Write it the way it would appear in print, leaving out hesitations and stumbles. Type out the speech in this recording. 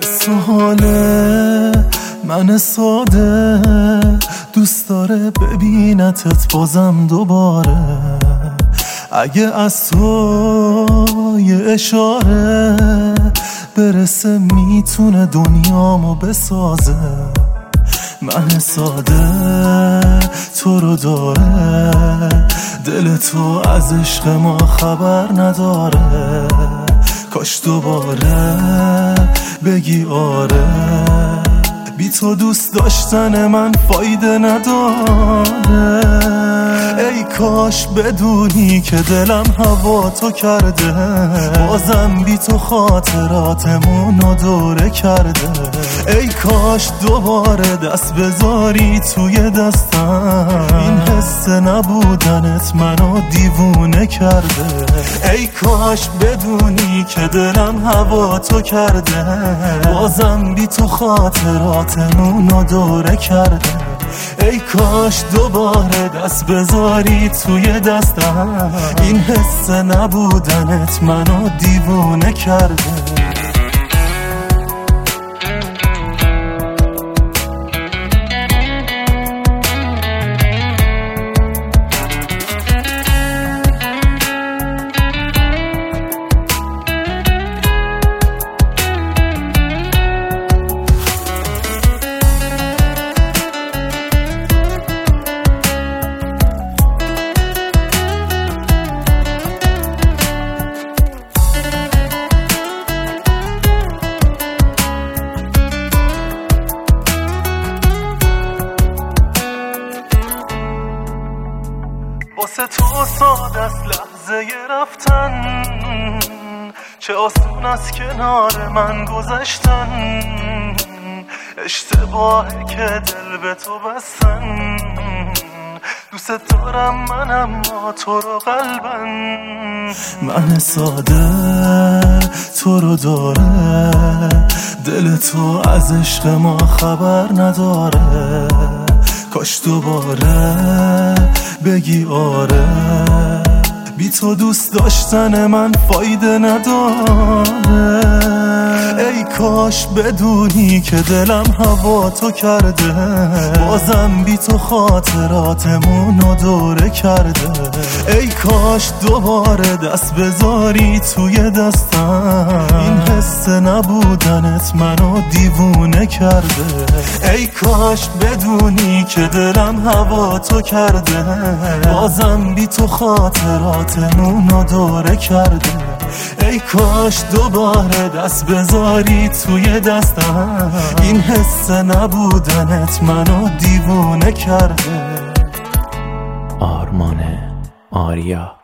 سواله من ساده دوست داره ببینتت بازم دوباره. اگه از تو یه اشاره برسه میتونه دنیامو بسازه. من ساده تو رو داره، دل تو از عشق ما خبر نداره. کاش دوباره بگی آره، بی تو دوست داشتن من فایده نداره. ای کاش بدونی که دلم هوا تو کرده، بازم بی تو خاطراتمونو دوره کرده. ای کاش دوباره دست بذاری توی دستم، این حس نبودنت منو دیوونه کرده. ای کاش بدونی که دلم هوا تو کرده، بازم بی تو خاطراتمونو دوره کرده. ای کاش دوباره دست بذاری توی دستم، این حس نبودنت منو دیوونه کرده. واسه تو ساده است لحظه رفتن، چه آسون است کنار من گذشتن. اشتباهه که دل به تو بستن، دوست دارم من اما تو رو قلبن. من ساده تو رو داره، دل تو از عشق ما خبر نداره. کاش دوباره بگی آره، بی تو دوست داشتن من فایده نداره. ای کاش بدونی که دلم هوا تو کرده، بازم بی تو خاطراتمونو دوره کرده. ای کاش دوباره دست بذاری توی دستم، این حس نبودنت منو دیوونه کرده. ای کاش بدونی که دلم هوا تو کرده، بازم بی تو خاطراتمونو دوره کرده. ای کاش دوباره دست بذاری توی دستم، این حس نبودنت منو دیوونه کرده. آرمان آریا.